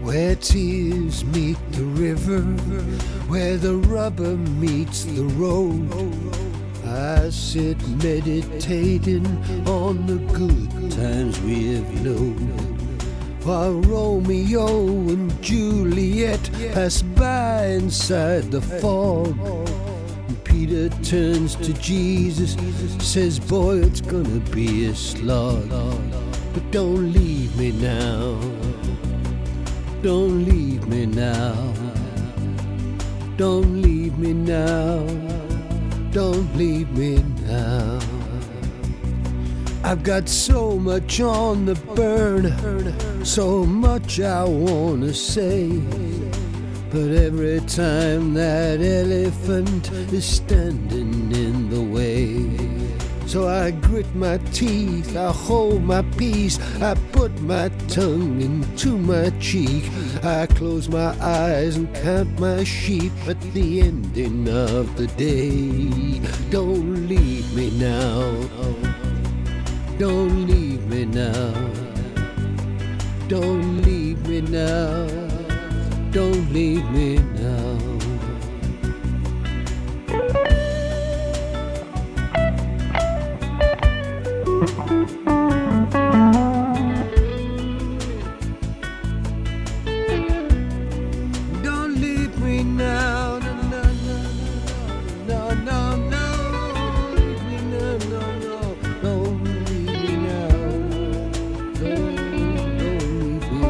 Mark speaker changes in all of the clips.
Speaker 1: where tears meet the river, where the rubber meets the road. I sit meditating on the good times we have known, while Romeo and Juliet pass by inside the fog. And Peter turns to Jesus, says, boy, it's gonna be a slog, but don't leave me now. Don't leave me now. Don't leave me now. Don't leave me now. I've got so much on the burn, so much I wanna say, but every time that elephant is standing in the way. So I grit my teeth, I hold my peace, I put my tongue into my cheek, I close my eyes and count my sheep at the ending of the day. Don't leave me now. Don't leave me now. Don't leave me now. Don't leave me now. Don't leave me now. No, no, no, no, no, no. Leave me now, no, no. Don't leave me now. Don't leave me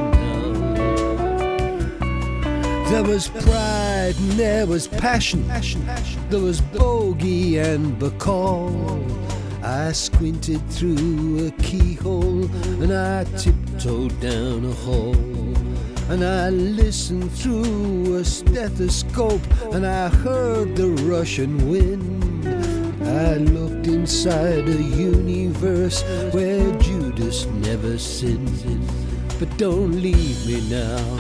Speaker 1: now. There was pride and there was passion. There was bogey and bacall. I squinted through a keyhole and I tiptoed down a hall, and I listened through a stethoscope and I heard the Russian wind. I looked inside a universe where Judas never sinned. But don't leave me now.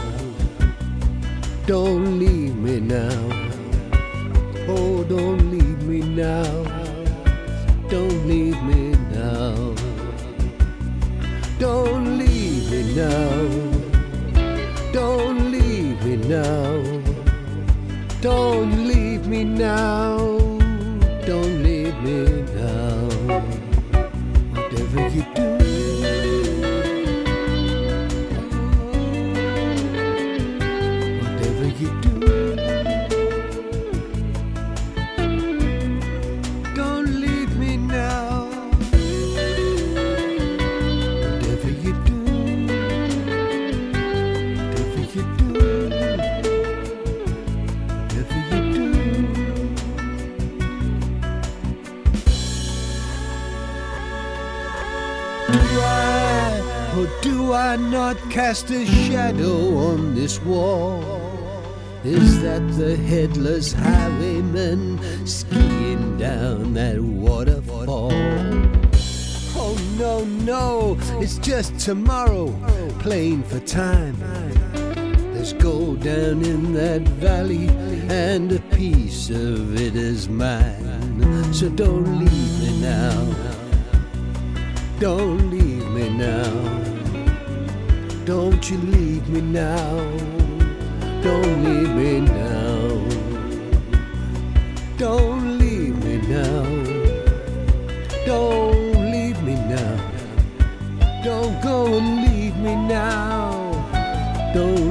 Speaker 1: Don't leave me now. Oh, don't leave me now. Don't leave me now. Don't leave me now. Don't leave me now. Don't leave me now. Don't leave me now. Whatever you do, whatever you do, don't leave me now. Whatever you do, whatever you do, whatever you do. Do I, or do I not cast a shadow on this wall? Is that the headless highwayman skiing down that waterfall? Oh no, no, it's just tomorrow, playing for time. There's gold down in that valley, and a piece of it is mine. So don't leave me now. Don't leave me now. Don't you leave me now. Don't leave me now. Don't leave me now. Don't leave me now. Don't go and leave me now. Don't